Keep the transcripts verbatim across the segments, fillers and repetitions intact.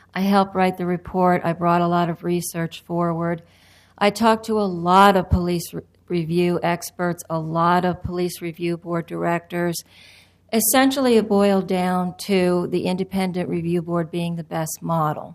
I helped write the report. I brought a lot of research forward. I talked to a lot of police re- review experts, a lot of police review board directors. Essentially, it boiled down to the independent review board being the best model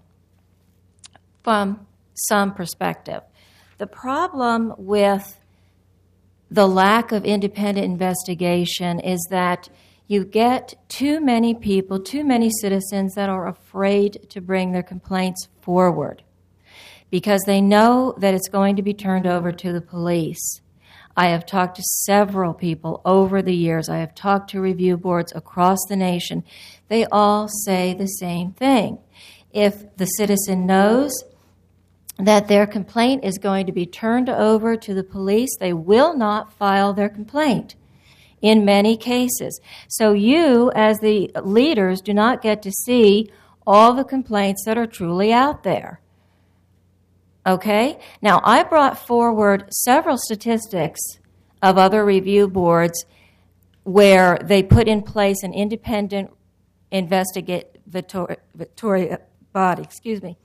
from some perspective. The problem with the lack of independent investigation is that you get too many people, too many citizens that are afraid to bring their complaints forward because they know that it's going to be turned over to the police. I have talked to several people over the years. I have talked to review boards across the nation. They all say the same thing. If the citizen knows that their complaint is going to be turned over to the police, they will not file their complaint in many cases. So you, as the leaders, do not get to see all the complaints that are truly out there. Okay? Now, I brought forward several statistics of other review boards where they put in place an independent investigatory body. Excuse me.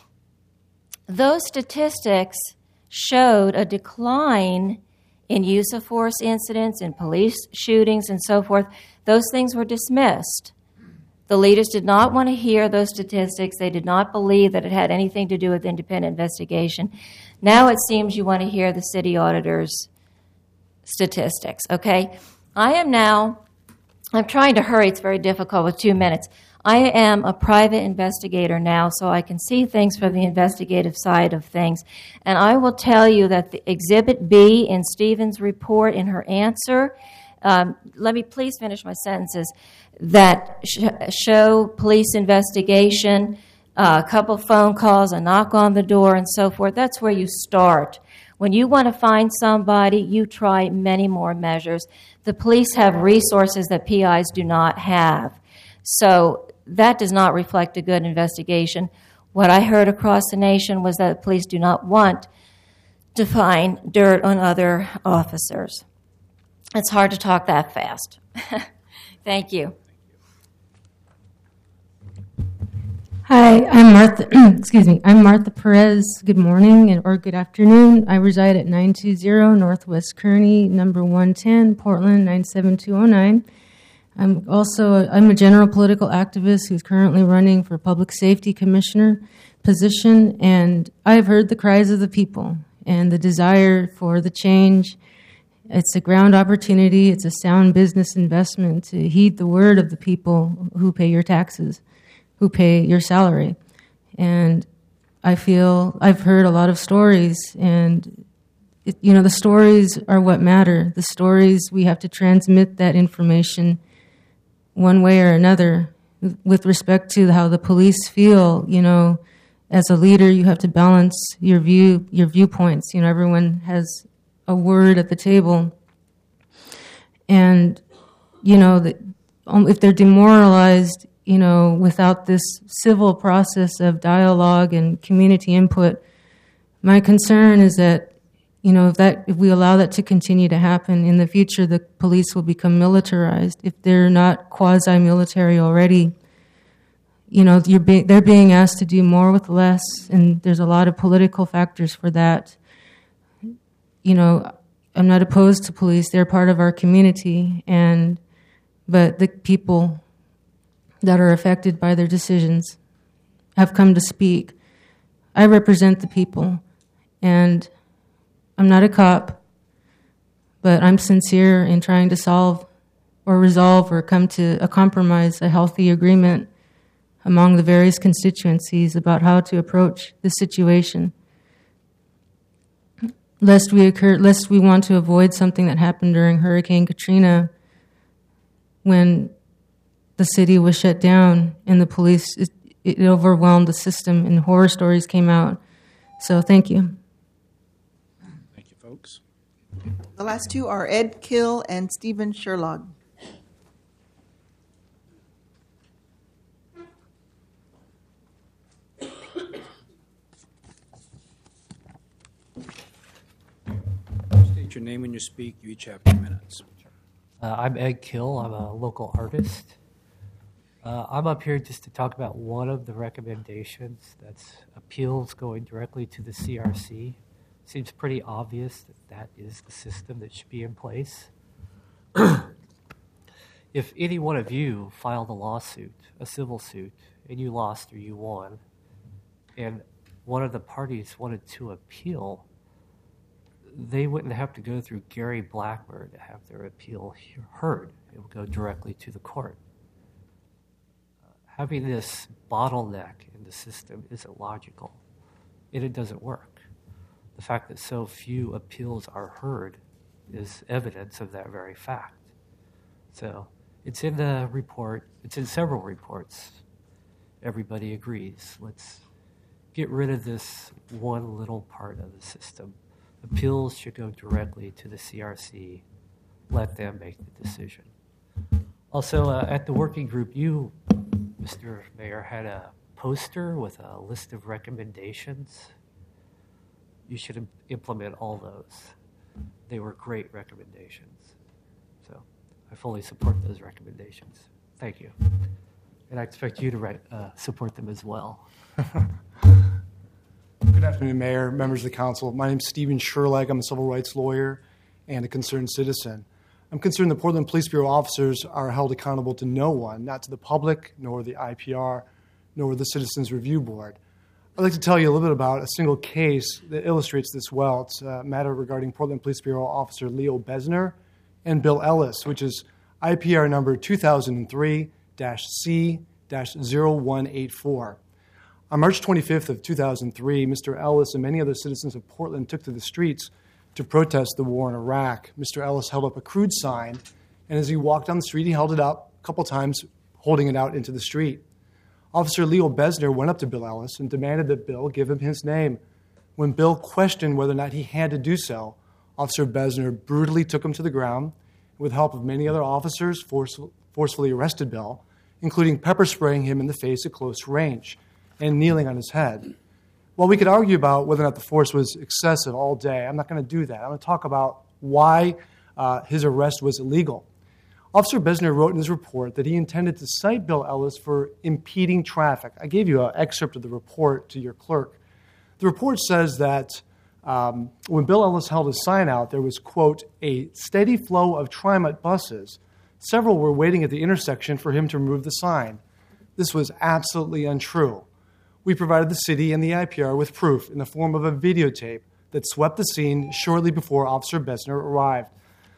Those statistics showed a decline in use of force incidents, in police shootings, and so forth. Those things were dismissed. The leaders did not want to hear those statistics. They did not believe that it had anything to do with independent investigation. Now it seems you want to hear the city auditor's statistics, okay? I am now, I'm trying to hurry. It's very difficult with two minutes. I am a private investigator now, so I can see things from the investigative side of things. And I will tell you that the Exhibit B in Stephen's report, in her answer, um, let me please finish my sentences, that sh- show police investigation, uh, a couple phone calls, a knock on the door, and so forth. That's where you start. When you want to find somebody, you try many more measures. The police have resources that P Is do not have. So that does not reflect a good investigation. What I heard across the nation was that the police do not want to find dirt on other officers. It's hard to talk that fast. Thank you. Hi, I'm Martha. excuse me. I'm Martha Perez. Good morning and or good afternoon. I reside at nine two zero Northwest Kearney, number one ten, Portland nine seven two zero nine. I'm also a, I'm a general political activist who's currently running for public safety commissioner position, and I've heard the cries of the people and the desire for the change. It's a ground opportunity. It's a sound business investment to heed the word of the people who pay your taxes, who pay your salary. And I feel I've heard a lot of stories, and it, you know, the stories are what matter. The stories, we have to transmit that information one way or another with respect to how the police feel. You know, as a leader, you have to balance your view, your viewpoints. You know, everyone has a word at the table. And, you know, the, um, if they're demoralized, you know, without this civil process of dialogue and community input, my concern is that, you know, if that if we allow that to continue to happen in the future, the police will become militarized. If they're not quasi-military already, you know, you're be, they're being asked to do more with less, and there's a lot of political factors for that. You know, I'm not opposed to police; they're part of our community, and but the people that are affected by their decisions have come to speak. I represent the people, and I'm not a cop, but I'm sincere in trying to solve or resolve or come to a compromise, a healthy agreement among the various constituencies about how to approach this situation. Lest we occur, lest we want to avoid something that happened during Hurricane Katrina, when the city was shut down and the police, it, it overwhelmed the system and horror stories came out. So thank you. Thank you, folks. The last two are Ed Kill and Stephen Sherlock. State your name when you speak. You each have two minutes. Uh, I'm Ed Kill. I'm a local artist. Uh, I'm up here just to talk about one of the recommendations. That's appeals going directly to the C R C. Seems pretty obvious that that is the system that should be in place. If any one of you filed a lawsuit, a civil suit, and you lost or you won, and one of the parties wanted to appeal, they wouldn't have to go through Gary Blackburn to have their appeal heard. It would go directly to the court. Uh, having this bottleneck in the system isn't logical, and it doesn't work. The fact that so few appeals are heard is evidence of that very fact. So it's in the report. It's in several reports. Everybody agrees. Let's get rid of this one little part of the system. Appeals should go directly to the C R C. Let them make the decision. Also, uh, at the working group, you, Mister Mayor, had a poster with a list of recommendations. You should im- implement all those. They were great recommendations. So I fully support those recommendations. Thank you. And I expect you to write, uh, support them as well. Good afternoon, Mayor, members of the council. My name is Stephen Sherlag. I'm a civil rights lawyer and a concerned citizen. I'm concerned the Portland Police Bureau officers are held accountable to no one, not to the public, nor the I P R, nor the Citizens Review Board. I'd like to tell you a little bit about a single case that illustrates this well. It's a matter regarding Portland Police Bureau Officer Leo Besner and Bill Ellis, which is I P R number two thousand three C zero one eight four. On March twenty-fifth of two thousand three, Mister Ellis and many other citizens of Portland took to the streets to protest the war in Iraq. Mister Ellis held up a crude sign, and as he walked down the street, he held it up a couple times, holding it out into the street. Officer Leo Besner went up to Bill Ellis and demanded that Bill give him his name. When Bill questioned whether or not he had to do so, Officer Besner brutally took him to the ground, and with help of many other officers, force, forcefully arrested Bill, including pepper spraying him in the face at close range and kneeling on his head. While we could argue about whether or not the force was excessive all day, I'm not going to do that. I'm going to talk about why uh, his arrest was illegal. Officer Besner wrote in his report that he intended to cite Bill Ellis for impeding traffic. I gave you an excerpt of the report to your clerk. The report says that um, when Bill Ellis held his sign out, there was, quote, a steady flow of TriMet buses. Several were waiting at the intersection for him to remove the sign. This was absolutely untrue. We provided the city and the I P R with proof in the form of a videotape that swept the scene shortly before Officer Besner arrived.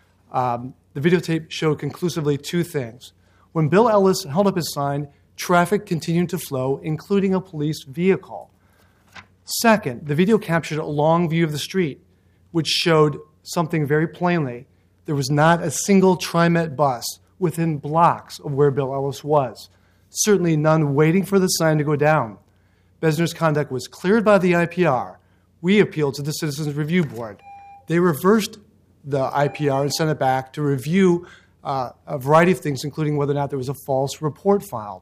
Um, the videotape showed conclusively two things. When Bill Ellis held up his sign, traffic continued to flow, including a police vehicle. Second, the video captured a long view of the street, which showed something very plainly. There was not a single TriMet bus within blocks of where Bill Ellis was, certainly none waiting for the sign to go down. Besner's conduct was cleared by the I P R. We appealed to the Citizens Review Board. They reversed the I P R and sent it back to review uh, a variety of things, including whether or not there was a false report filed.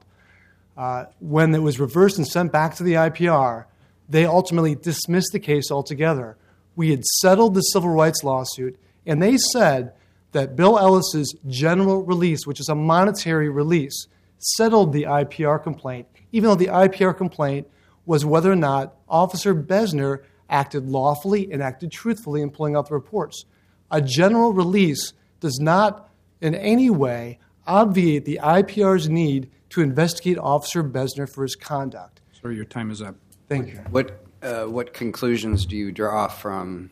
Uh, when it was reversed and sent back to the I P R, they ultimately dismissed the case altogether. We had settled the civil rights lawsuit, and they said that Bill Ellis's general release, which is a monetary release, settled the I P R complaint, even though the I P R complaint was whether or not Officer Besner acted lawfully and acted truthfully in pulling out the reports. A general release does not in any way obviate the I P R's need to investigate Officer Besner for his conduct. Sir, your time is up. Thank you. What uh, what conclusions do you draw from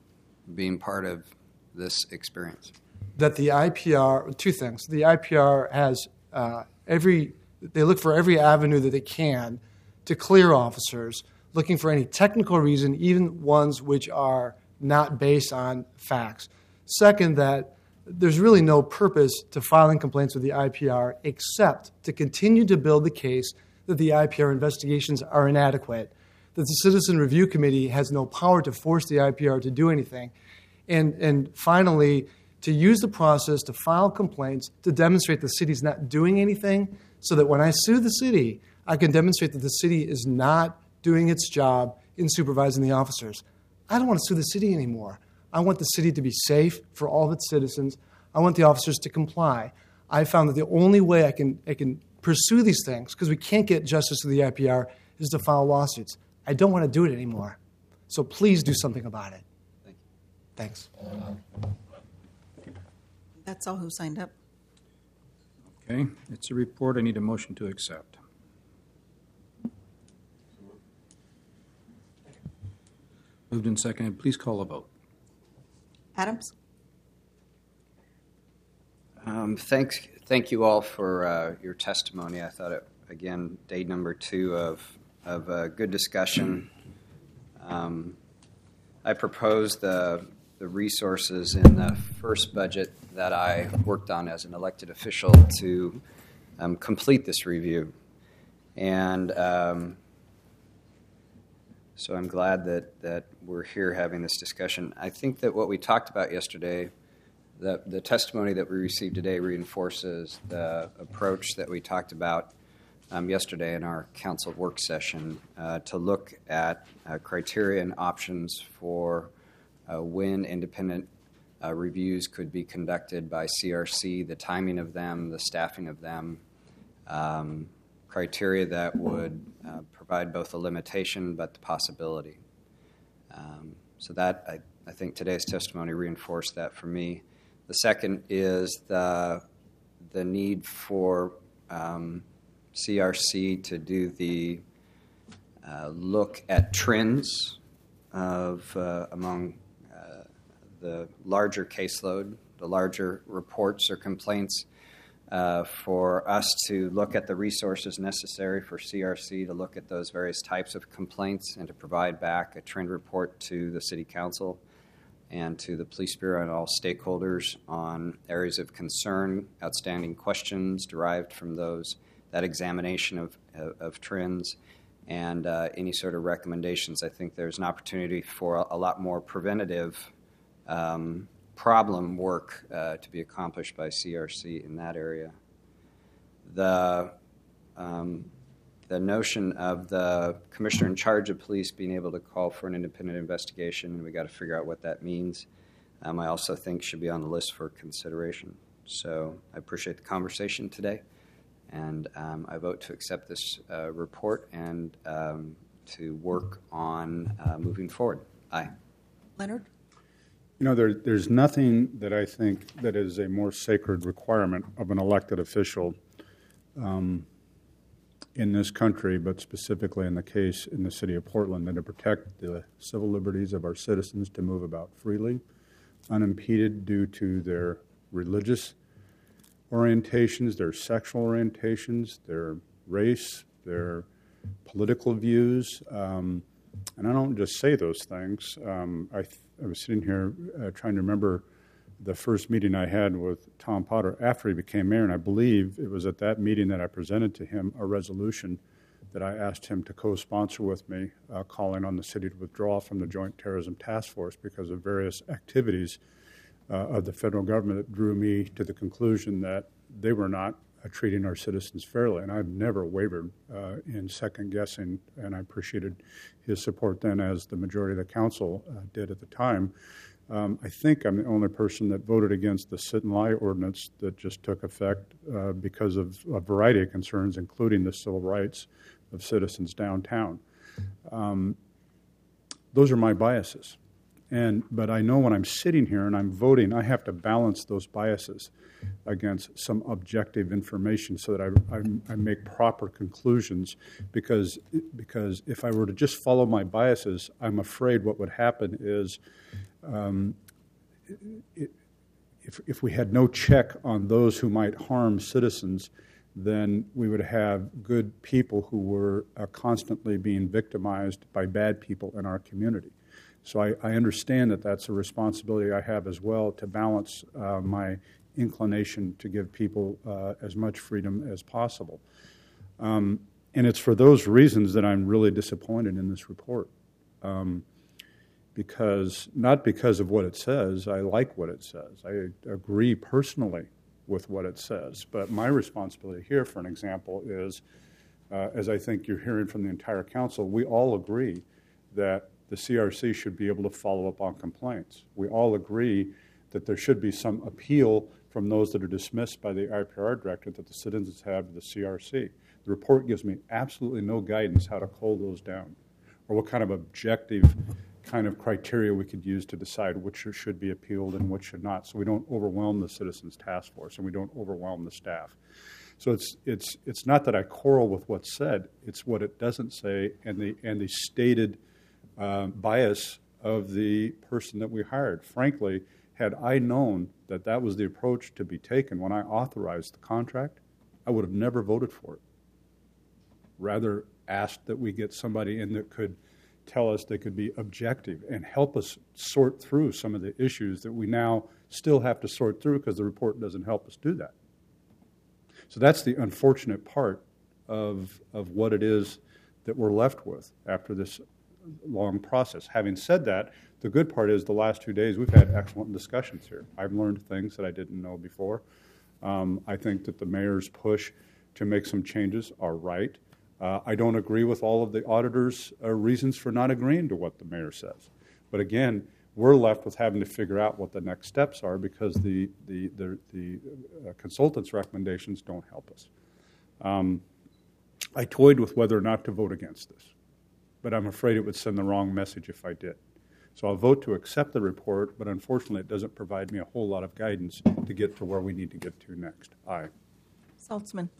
being part of this experience? That the I P R, two things. The I P R has uh, every, they look for every avenue that they can to clear officers, looking for any technical reason, even ones which are not based on facts. Second, that there's really no purpose to filing complaints with the I P R except to continue to build the case that the I P R investigations are inadequate, that the Citizen Review Committee has no power to force the I P R to do anything, and, and finally, to use the process to file complaints to demonstrate the city's not doing anything so that when I sue the city, I can demonstrate that the city is not doing its job in supervising the officers. I don't want to sue the city anymore. I want the city to be safe for all of its citizens. I want the officers to comply. I found that the only way I can, I can pursue these things because we can't get justice through the I P R is to file lawsuits. I don't want to do it anymore. So please do something about it. Thank you. Thanks. That's all who signed up. Okay, it's a report. I need a motion to accept. Moved and seconded. Please call a vote. Adams? Um, thanks, thank you all for uh, your testimony. I thought it, again, day number two of, of a good discussion. Um, I proposed the, the resources in the first budget that I worked on as an elected official to um, complete this review. And um, so I'm glad that, that we're here having this discussion. I think that what we talked about yesterday, the, the testimony that we received today reinforces the approach that we talked about um, yesterday in our council work session uh, to look at uh, criteria and options for uh, when independent uh, reviews could be conducted by C R C, the timing of them, the staffing of them, um, criteria that would uh, provide both a limitation but the possibility. Um, so that, I, I think today's testimony reinforced that for me. The second is the, the need for um, C R C to do the uh, look at trends of uh, among uh, the larger caseload, the larger reports or complaints, uh, for us to look at the resources necessary for C R C to look at those various types of complaints and to provide back a trend report to the City Council and to the Police Bureau and all stakeholders on areas of concern, outstanding questions derived from those, that examination of, of, of trends, and uh, any sort of recommendations. I think there's an opportunity for a, a lot more preventative um, problem work uh, to be accomplished by C R C in that area. The um, The notion of the commissioner in charge of police being able to call for an independent investigation, and we got to figure out what that means, um, I also think should be on the list for consideration. So I appreciate the conversation today, and um, I vote to accept this uh, report and um, to work on uh, moving forward. Aye. Leonard? You know, there, there's nothing that I think that is a more sacred requirement of an elected official um, in this country, but specifically in the case in the city of Portland, than to protect the civil liberties of our citizens to move about freely, unimpeded due to their religious orientations, their sexual orientations, their race, their political views. Um, and I don't just say those things. Um, I, th- I was sitting here uh, trying to remember the first meeting I had with Tom Potter after he became mayor, and I believe it was at that meeting that I presented to him a resolution that I asked him to co-sponsor with me, uh, calling on the city to withdraw from the Joint Terrorism Task Force because of various activities uh, of the federal government that drew me to the conclusion that they were not uh, treating our citizens fairly. And I've never wavered uh, in second-guessing, and I appreciated his support then, as the majority of the council uh, did at the time. Um, I think I'm the only person that voted against the sit and lie ordinance that just took effect uh, because of a variety of concerns, including the civil rights of citizens downtown. Um, those are my biases. And, but I know when I'm sitting here and I'm voting, I have to balance those biases against some objective information so that I, I, I make proper conclusions, because, because if I were to just follow my biases, I'm afraid what would happen is Um, it, if, if we had no check on those who might harm citizens, then we would have good people who were uh, constantly being victimized by bad people in our community. So I, I understand that that's a responsibility I have as well, to balance uh, my inclination to give people uh, as much freedom as possible. Um, and it's for those reasons that I'm really disappointed in this report. Um, Because, not because of what it says, I like what it says. I agree personally with what it says. But my responsibility here, for an example, is, uh, as I think you're hearing from the entire council, we all agree that the C R C should be able to follow up on complaints. We all agree that there should be some appeal from those that are dismissed by the I P R director that the citizens have to the C R C. The report gives me absolutely no guidance how to cull those down or what kind of objective kind of criteria we could use to decide which should be appealed and which should not, so we don't overwhelm the Citizens Task Force and we don't overwhelm the staff. So it's it's it's not that I quarrel with what's said; it's what it doesn't say and the and the stated uh, bias of the person that we hired. Frankly, had I known that that was the approach to be taken when I authorized the contract, I would have never voted for it. Rather, asked that we get somebody in that could tell us they could be objective and help us sort through some of the issues that we now still have to sort through because the report doesn't help us do that. So that's the unfortunate part of, of what it is that we're left with after this long process. Having said that, the good part is the last two days we've had excellent discussions here. I've learned things that I didn't know before. Um, I think that the mayor's push to make some changes are right. Uh, I don't agree with all of the auditors' uh, reasons for not agreeing to what the mayor says. But again, we're left with having to figure out what the next steps are because the, the, the, the uh, consultants' recommendations don't help us. Um, I toyed with whether or not to vote against this, but I'm afraid it would send the wrong message if I did. So I'll vote to accept the report, but unfortunately it doesn't provide me a whole lot of guidance to get to where we need to get to next. Aye. Saltzman.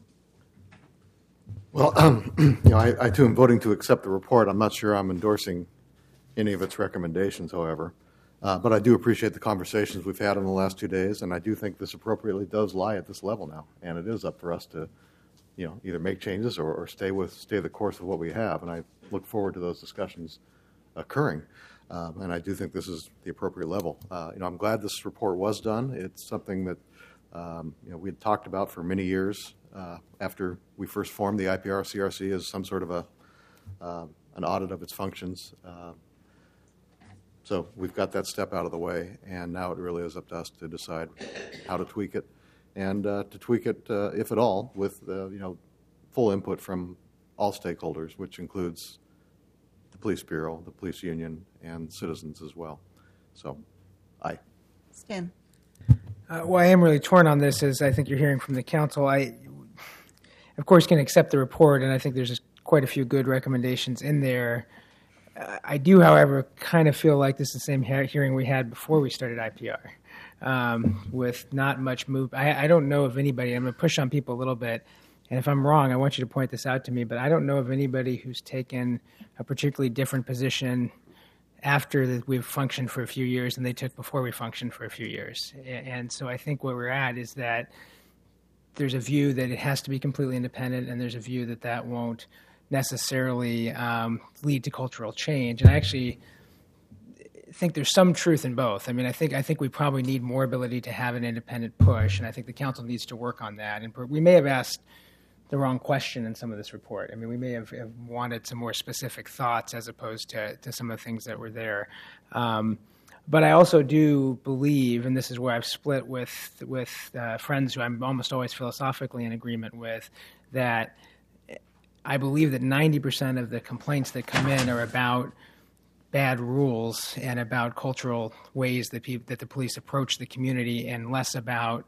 Well, um, you know, I, I too am voting to accept the report. I'm not sure I'm endorsing any of its recommendations, however. Uh, but I do appreciate the conversations we've had in the last two days, and I do think this appropriately does lie at this level now. And it is up for us to, you know, either make changes or, or stay with stay the course of what we have. And I look forward to those discussions occurring. Um, and I do think this is the appropriate level. Uh, you know, I'm glad this report was done. It's something that um, you know we had talked about for many years. Uh, after we first formed the I P R C R C as some sort of a uh, an audit of its functions. Uh, so we've got that step out of the way, and now it really is up to us to decide how to tweak it, and uh, to tweak it, uh, if at all, with uh, you know full input from all stakeholders, which includes the police bureau, the police union, and citizens as well. So, aye. Stan. Uh, well, I am really torn on this, as I think you're hearing from the council. I, of course, can accept the report, and I think there's quite a few good recommendations in there. Uh, I do, however, kind of feel like this is the same he- hearing we had before we started I P R, um, with not much move. I, I don't know of anybody. I'm going to push on people a little bit, and if I'm wrong, I want you to point this out to me, but I don't know of anybody who's taken a particularly different position after that we've functioned for a few years than they took before we functioned for a few years. And so I think where we're at is that there's a view that it has to be completely independent, and there's a view that that won't necessarily um, lead to cultural change. And I actually think there's some truth in both. I mean, I think I think we probably need more ability to have an independent push, and I think the council needs to work on that. And we may have asked the wrong question in some of this report. I mean, we may have, have wanted some more specific thoughts as opposed to, to some of the things that were there. Um, but I also do believe, and this is where I've split with with uh, friends who I'm almost always philosophically in agreement with, that I believe that ninety percent of the complaints that come in are about bad rules and about cultural ways that people, that the police approach the community, and less about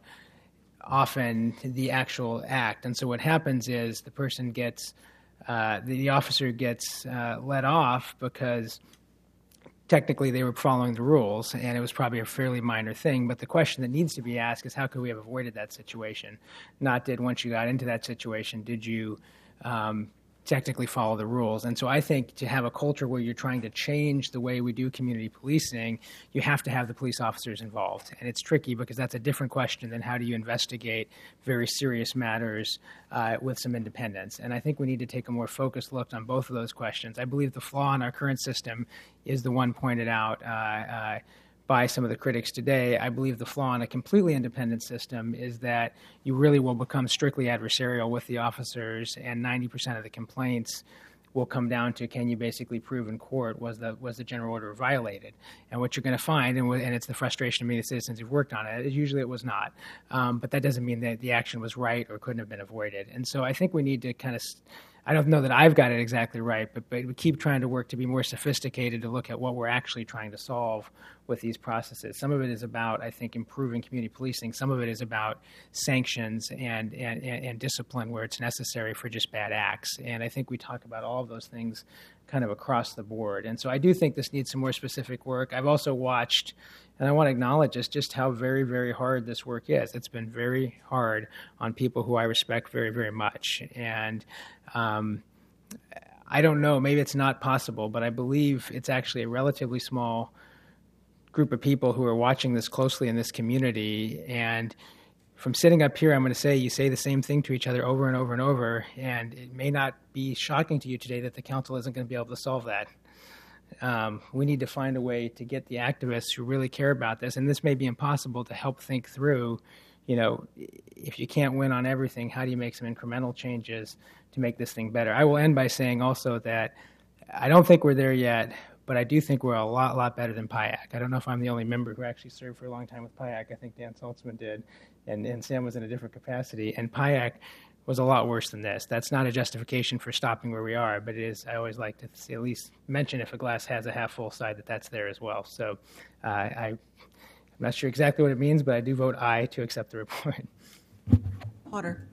often the actual act. And so what happens is the person gets, uh, the, the officer gets uh, let off because technically they were following the rules, and it was probably a fairly minor thing. But the question that needs to be asked is, how could we have avoided that situation? Not did, once you got into that situation, did you um, technically follow the rules? And so I think to have a culture where you're trying to change the way we do community policing, you have to have the police officers involved. And it's tricky because that's a different question than how do you investigate very serious matters uh, with some independence. And I think we need to take a more focused look on both of those questions. I believe the flaw in our current system is the one pointed out uh, uh, by some of the critics today. I believe the flaw in a completely independent system is that you really will become strictly adversarial with the officers, and ninety percent of the complaints will come down to, can you basically prove in court was the was the general order violated? And what you're going to find, and, and it's the frustration of many citizens who've worked on it, is usually it was not. Um, but that doesn't mean that the action was right or couldn't have been avoided. And so I think we need to kind of I don't know that I've got it exactly right, but, but we keep trying to work to be more sophisticated to look at what we're actually trying to solve with these processes. Some of it is about, I think, improving community policing. Some of it is about sanctions and, and, and discipline where it's necessary for just bad acts. And I think we talk about all of those things kind of across the board. And so I do think this needs some more specific work. I've also watched, and I want to acknowledge just, just how very, very hard this work is. It's been very hard on people who I respect very, very much. And um, I don't know, maybe it's not possible, but I believe it's actually a relatively small group of people who are watching this closely in this community. And from sitting up here, I'm going to say you say the same thing to each other over and over and over, and it may not be shocking to you today that the council isn't going to be able to solve that. Um, we need to find a way to get the activists who really care about this, and this may be impossible, to help think through, you know, if you can't win on everything, how do you make some incremental changes to make this thing better? I will end by saying also that I don't think we're there yet, but I do think we're a lot, lot better than P I A C. I don't know if I'm the only member who actually served for a long time with P I A C. I think Dan Saltzman did, and, and Sam was in a different capacity. And P I A C was a lot worse than this. That's not a justification for stopping where we are, but it is, I always like to see, at least mention if a glass has a half full side, that that's there as well. So uh, I, I'm not sure exactly what it means, but I do vote aye to accept the report. Potter.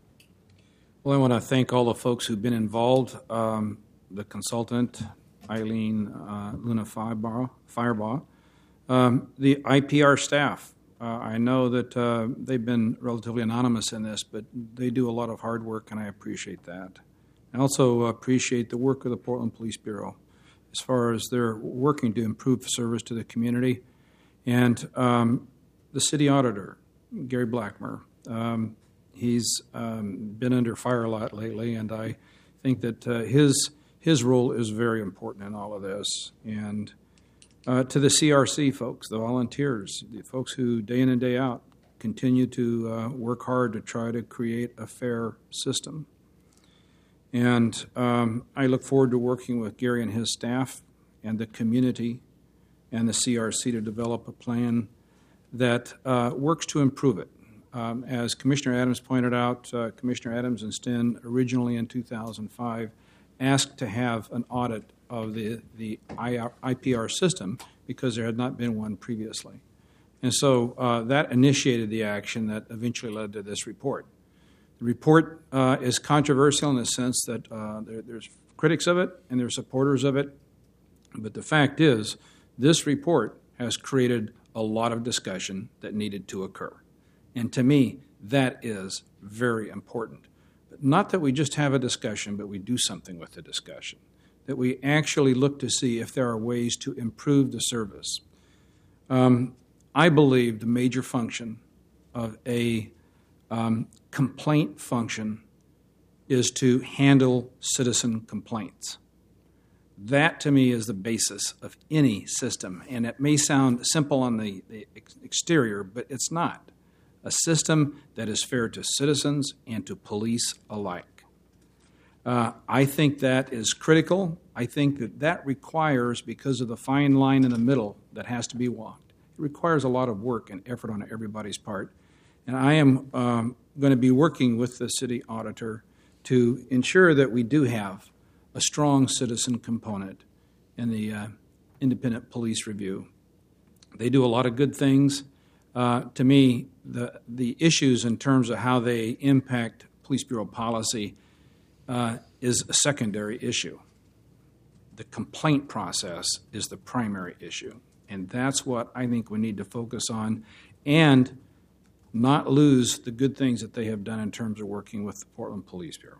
Well, I want to thank all the folks who've been involved, um, the consultant, Eileen uh, Luna Firebaugh, Firebaugh um, the I P R staff. Uh, I know that uh, they've been relatively anonymous in this, but they do a lot of hard work, and I appreciate that. I also appreciate the work of the Portland Police Bureau as far as they're working to improve service to the community. And um, the city auditor, Gary Blackmer, um, he's um, been under fire a lot lately, and I think that uh, his his role is very important in all of this. And uh, to the C R C folks, the volunteers, the folks who day in and day out continue to uh, work hard to try to create a fair system. And um, I look forward to working with Gary and his staff and the community and the C R C to develop a plan that uh, works to improve it. Um, as Commissioner Adams pointed out, uh, Commissioner Adams and Sten originally in two thousand five asked to have an audit of the, the I P R system because there had not been one previously. And so uh, that initiated the action that eventually led to this report. The report uh, is controversial in the sense that uh, there, there's critics of it and there's supporters of it, but the fact is this report has created a lot of discussion that needed to occur. And to me, that is very important. But not that we just have a discussion, but we do something with the discussion, that we actually look to see if there are ways to improve the service. Um, I believe the major function of a um, complaint function is to handle citizen complaints. That, to me, is the basis of any system. And it may sound simple on the, the ex- exterior, but it's not. A system that is fair to citizens and to police alike. Uh, I think that is critical. I think that that requires, because of the fine line in the middle that has to be walked, it requires a lot of work and effort on everybody's part. And I am um, going to be working with the city auditor to ensure that we do have a strong citizen component in the uh, independent police review. They do a lot of good things. Uh, to me, the the issues in terms of how they impact Police Bureau policy uh, is a secondary issue. The complaint process is the primary issue, and that's what I think we need to focus on and not lose the good things that they have done in terms of working with the Portland Police Bureau.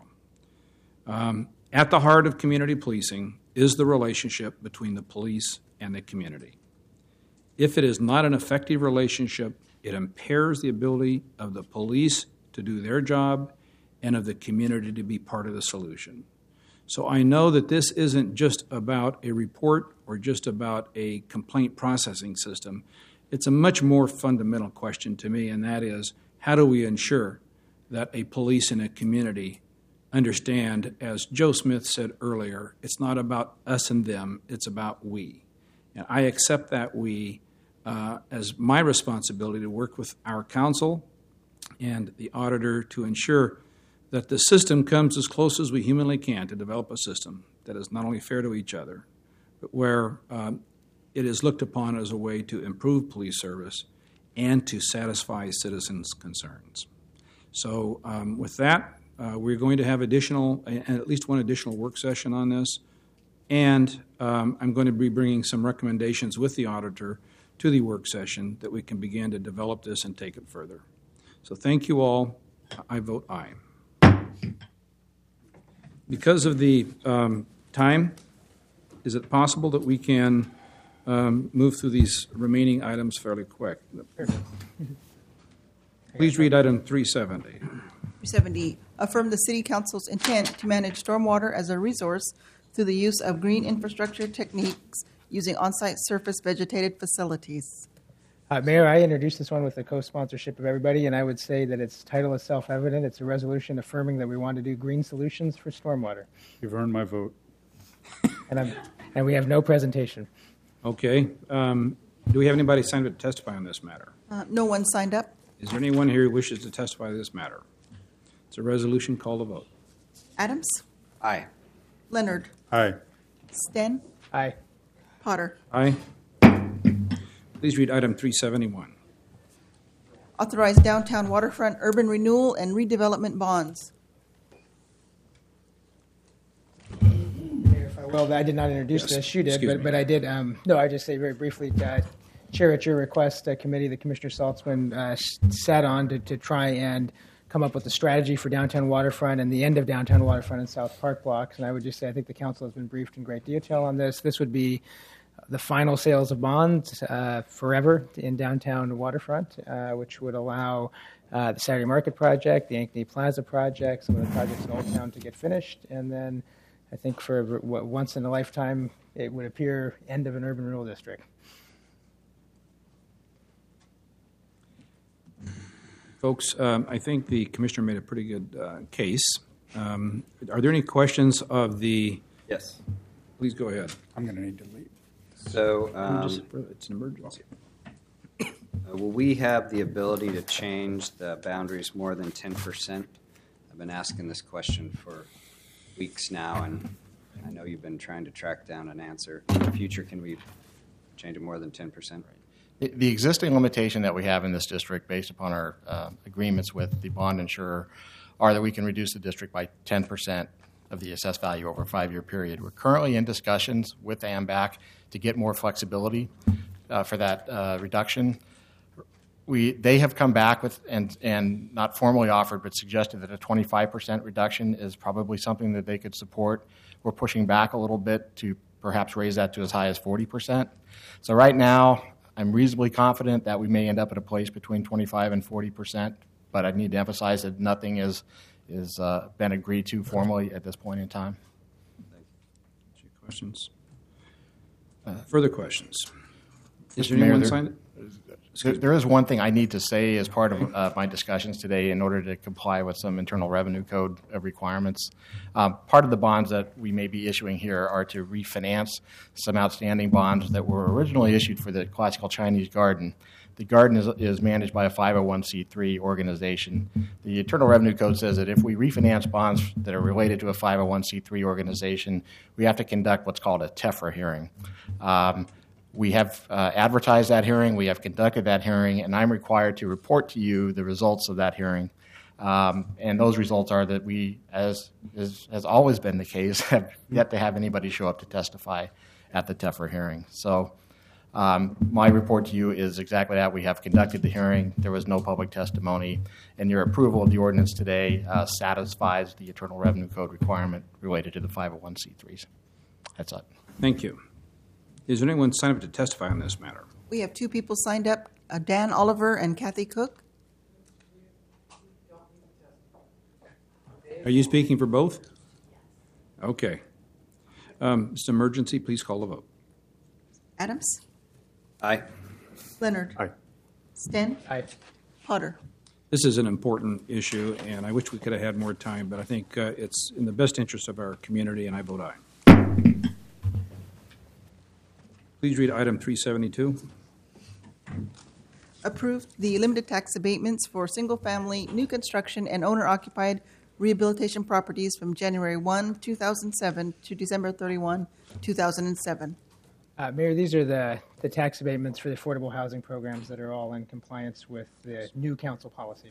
Um, at the heart of community policing is the relationship between the police and the community. If it is not an effective relationship, it impairs the ability of the police to do their job and of the community to be part of the solution. So I know that this isn't just about a report or just about a complaint processing system. It's a much more fundamental question to me, and that is, how do we ensure that a police and a community understand, as Joe Smith said earlier, it's not about us and them, it's about we. And I accept that we Uh, as my responsibility to work with our council and the auditor to ensure that the system comes as close as we humanly can to develop a system that is not only fair to each other, but where um, it is looked upon as a way to improve police service and to satisfy citizens' concerns. So um, with that, uh, we're going to have additional, at least one additional work session on this, and um, I'm going to be bringing some recommendations with the auditor to the work session that we can begin to develop this and take it further. So thank you all. I vote aye. Because of the um, time, is it possible that we can um, move through these remaining items fairly quick? Please read item three seventy. three seventy, affirm the City Council's intent to manage stormwater as a resource through the use of green infrastructure techniques using on-site surface vegetated facilities. Uh, Mayor, I introduced this one with the co-sponsorship of everybody, and I would say that its title is self-evident. It's a resolution affirming that we want to do green solutions for stormwater. You've earned my vote. And, I'm, and we have no presentation. Okay. Um, do we have anybody signed up to testify on this matter? Uh, no one signed up. Is there anyone here who wishes to testify to this matter? It's a resolution. Call to vote. Adams? Aye. Leonard? Aye. Sten? Aye. Potter? Aye. Please read item three seventy-one. Authorize downtown waterfront urban renewal and redevelopment bonds. Mayor, if I will, I did not introduce Yes. this. You did, Excuse but, me. but I did. Um, no, I just say very briefly, uh, Chair, at your request, uh, committee that Commissioner Saltzman uh, s- sat on to, to try and come up with a strategy for downtown waterfront and the end of downtown waterfront and South Park blocks. And I would just say I think the council has been briefed in great detail on this. This would be the final sales of bonds uh, forever in downtown waterfront, uh, which would allow uh, the Saturday Market project, the Ankeny Plaza project, some of the projects in Old Town to get finished. And then I think for what, once in a lifetime, it would appear end of an urban renewal district. Folks, um, I think the commissioner made a pretty good uh, case. Um, are there any questions of the? Yes. Please go ahead. I'm going to need to leave. So, um, Just- it's an emergency. uh, will we have the ability to change the boundaries more than ten percent? I've been asking this question for weeks now, and I know you've been trying to track down an answer. In the future, can we change it more than ten percent? The- The existing limitation that we have in this district, based upon our uh, agreements with the bond insurer, are that we can reduce the district by ten percent of the assessed value over a five-year period. We're currently in discussions with AMBAC to get more flexibility uh, for that uh, reduction. We, they have come back with, and, and not formally offered, but suggested that a twenty-five percent reduction is probably something that they could support. We're pushing back a little bit to perhaps raise that to as high as forty percent. So right now, I'm reasonably confident that we may end up at a place between twenty-five and forty percent, but I need to emphasize that nothing is is uh, been agreed to formally at this point in time. Any questions? Uh, Further questions? Is Mister there anyone Mayor, signed? There, there is one thing I need to say as part of uh, my discussions today in order to comply with some Internal Revenue Code uh, requirements. Um, part of the bonds that we may be issuing here are to refinance some outstanding bonds that were originally issued for the Classical Chinese Garden. The garden is, is managed by a five oh one c three organization. The Internal Revenue Code says that if we refinance bonds that are related to a five oh one c three organization, we have to conduct what's called a T E F R A hearing. Um, We have uh, advertised that hearing, we have conducted that hearing, and I'm required to report to you the results of that hearing. Um, and those results are that we, as is, has always been the case, have yet to have anybody show up to testify at the T E F R A hearing. So um, my report to you is exactly that. We have conducted the hearing, there was no public testimony, and your approval of the ordinance today uh, satisfies the Internal Revenue Code requirement related to the five oh one c threes. That's it. Thank you. Is there anyone signed up to testify on this matter? We have two people signed up, uh, Dan Oliver and Kathy Cook. Are you speaking for both? Okay. Um, Mister Emergency, please call the vote. Adams? Aye. Leonard? Aye. Sten? Aye. Potter? This is an important issue, and I wish we could have had more time, but I think uh, it's in the best interest of our community, and I vote aye. Please read item three seventy-two. Approved the limited tax abatements for single-family, new construction, and owner-occupied rehabilitation properties from January first, two thousand seven to December thirty-first, two thousand seven. Uh, Mayor, these are the, the tax abatements for the affordable housing programs that are all in compliance with the new council policy.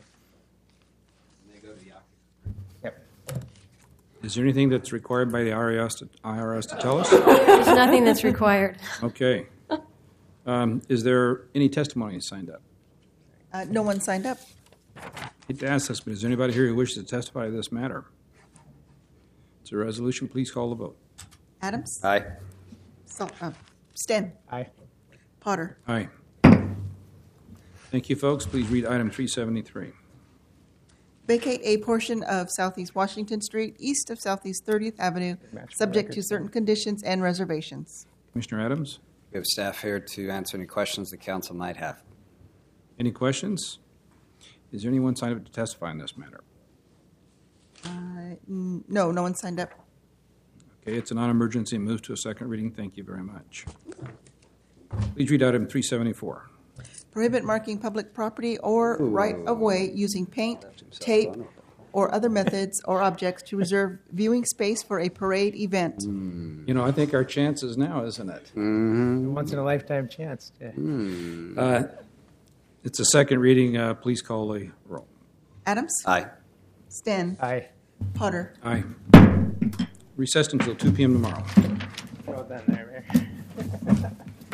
Yep. Is there anything that's required by the I R S to, I R S to tell us? There's nothing that's required. Okay. Um, is there any testimony signed up? Uh, no one signed up. I hate to ask this, but is there anybody here who wishes to testify to this matter? It's a resolution. Please call the vote. Adams? Aye. So, uh, Sten? Aye. Potter? Aye. Thank you, folks. Please read item three seventy-three. Vacate a portion of Southeast Washington Street, east of Southeast thirtieth Avenue, subject to certain conditions and reservations. Commissioner Adams, We have staff here to answer any questions the council might have. any questions? Is there anyone signed up to testify on this matter? Uh, n- no, no one signed up. Okay, it's a non-emergency and moves to a second reading. Thank you very much. Please read item three seventy-four. Prohibit marking public property or right-of-way using paint, tape, or other methods or objects to reserve viewing space for a parade event. You know, I think our chances now, isn't it? Once in a lifetime chance. Yeah. Uh, it's a second reading. Uh, please call the roll. Adams? Aye. Sten? Aye. Potter? Aye. Recessed until two p.m. tomorrow. Well done there, Mayor.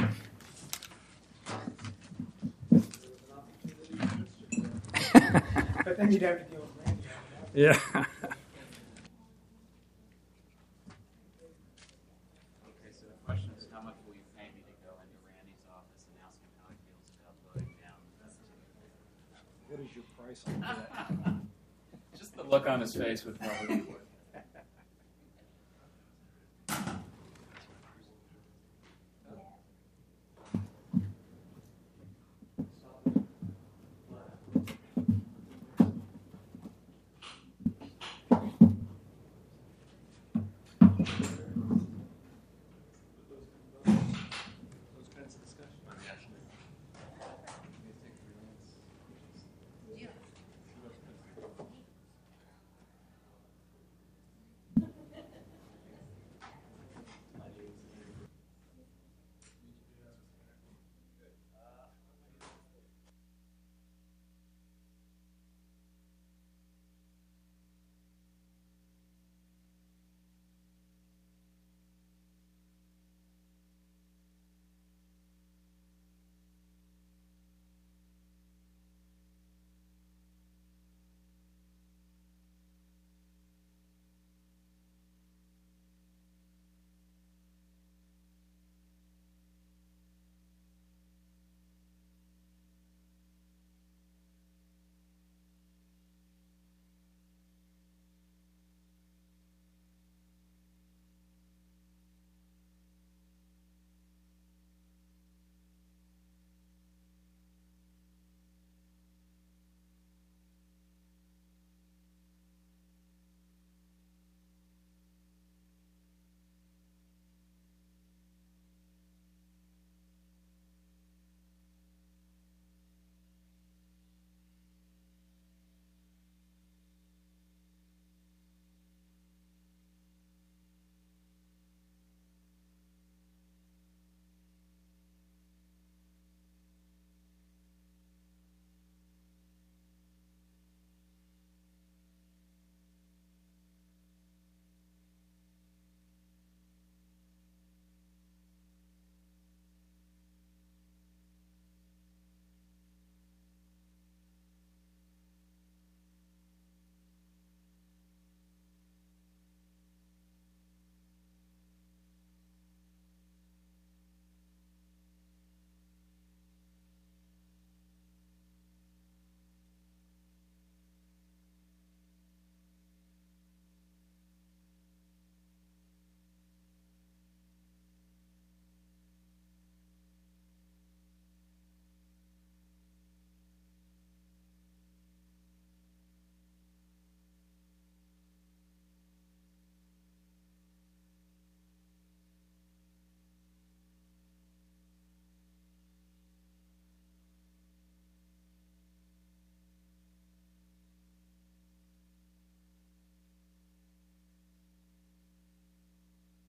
But then you'd have to deal with Randy. Yeah. Okay, so the question is, how much will you pay me to go into Randy's office and ask him how he feels about voting down? What is your price on that? Just the look on his face would probably be worth it.